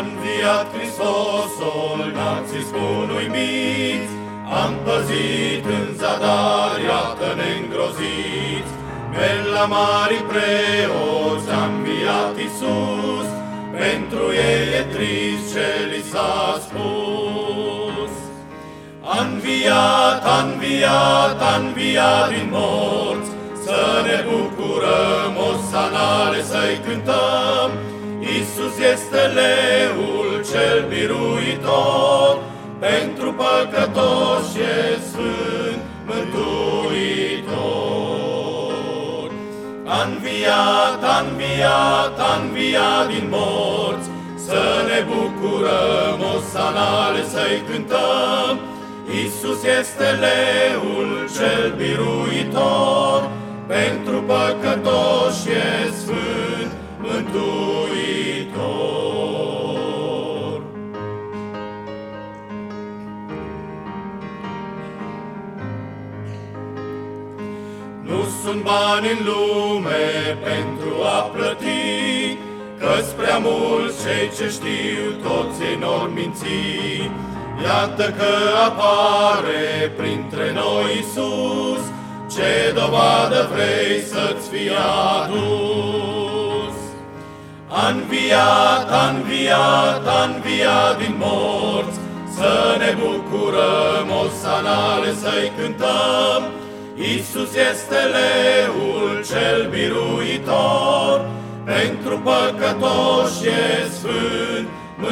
înviat Hristosul, nații spun uimiți, am păzit în zadar, iată-ne îngroziți. Merg la mari preoți, a înviat Iisus, pentru ei e trist ce li s-a spus. A înviat, a înviat, a înviat din morți, să ne bucurăm, osanale să-i cântăm. Iisus este leul cel biruitor, pentru păcătoși e sfânt mântuitor. A înviat, a înviat, a înviat din morți, să ne bucurăm, osanale să-i cântăm. Iisus este leul cel biruitor, pentru păcătoși e sfânt mântuitor. Nu sunt bani în lume pentru a plăti, că-s prea mulți cei ce știu, toți ei n-or minți. Iată că apare printre noi Iisus, ce dovadă vrei să-ți fie adus? A înviat, a înviat, a înviat din morți, să ne bucurăm, osanale să-i cântăm. Iisus este leul cel biruitor, pentru păcătoși e sfânt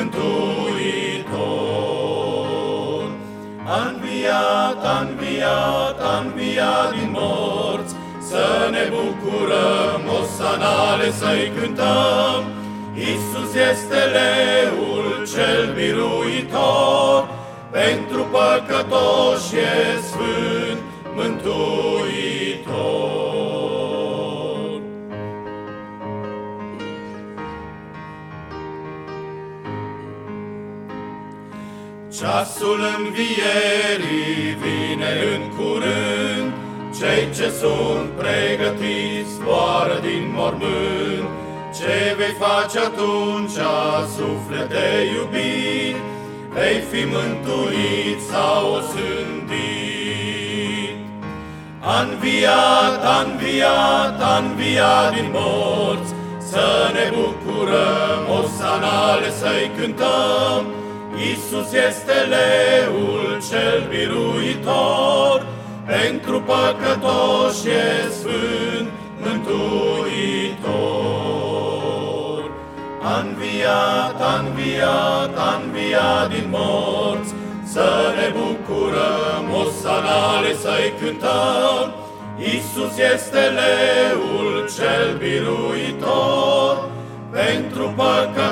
mântuitor. A înviat, a înviat, a înviat din morți, să ne bucurăm, osanale să-i cântăm. Iisus este leul cel biruitor, pentru păcătoși e sfânt mântuitor. Ceasul învierii vine în curând, cei ce sunt pregătiți zboară din mormânt. Ce vei face atunci, suflete iubit? Vei fi mântuit sau osândit? A înviat, a înviat, a înviat din morți, să ne bucurăm, osanale să-i cântăm. Iisus este leul cel biruitor, pentru păcătoși e sfânt mântuitor. A înviat, a înviat, a înviat din morți, să ne bucurăm, osanale să-i cântăm. Iisus este leul cel biruitor, pentru păcătoși